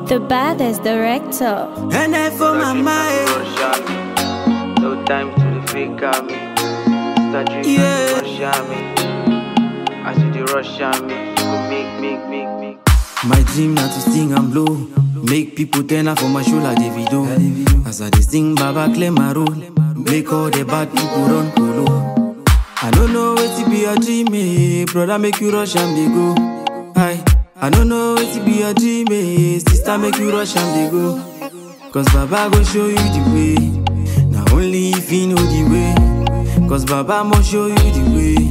The baddest director. And I for my mind. No time to the fake at me. Start drinking rush at me. As you the rush at me, you go make. My dream not to sing and blow. Make people turn up for my shoulder, Davido. As I dey sing, Baba clear my road. Make all the bad people run polo. I don't know what to be a dream, eh. Brother make you rush and they go. I don't know what to be a dream, eh. Sister make you rush and they go. Cause Baba go show you the way. Now only if you know the way. Cause Baba must show you the way.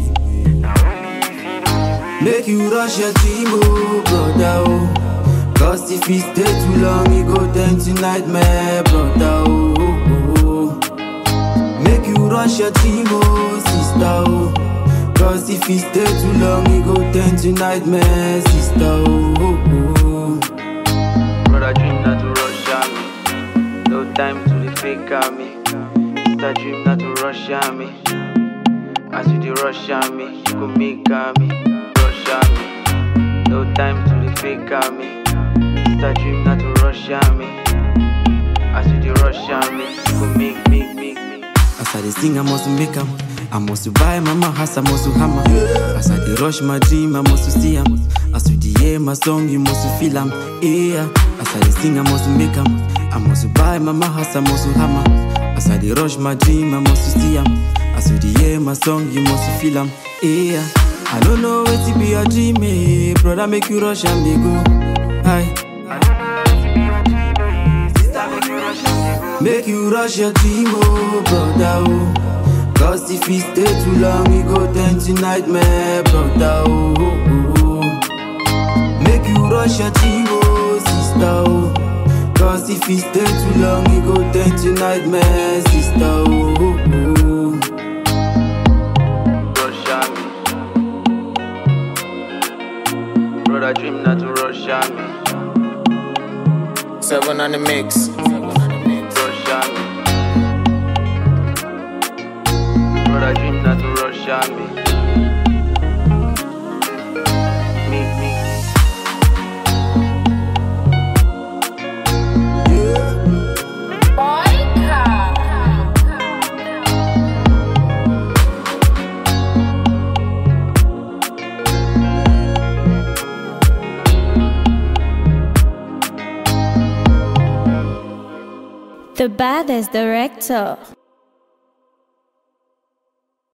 Make you rush your dream, oh brother, oh. Cause if you stay too long, it go turn to nightmare, brother, oh. Make you rush your dream, oh sister, oh. Cause if you stay too long, it go turn to nightmare, sister, oh. Brother dream not to rush at me. No time to the fake at me. Sister dream not to rush at me. As you the rush at me, you go make at me. Rush at me. No time to the fake at me. Sister dream not to rush at me. As you the rush at me, you go make. As I dey sing, I must make am. I must buy mama house, I must hammer. As I dey rush my dream, I must see am. As you dey hear my song, you must feel am. Yeah. As I dey sing, I must make am. I must buy mama house, I must hammer. As I dey rush my dream, I must see am. As you dey hear my song, you must feel am. Yeah. I don't know what to be a dream, eh. Brother make you rush and they go. Make you rush your dream, oh brother, oh. Cause if you stay too long, it go turn to nightmare, brother, oh. Make you rush your dream, oh sister, oh. Cause if you stay too long, it go turn to nightmare, sister, oh. Rush at me. Brother dream not to rush at me. 7 on the mix. Rush at me. Brother dream not to rush at me. The baddest director.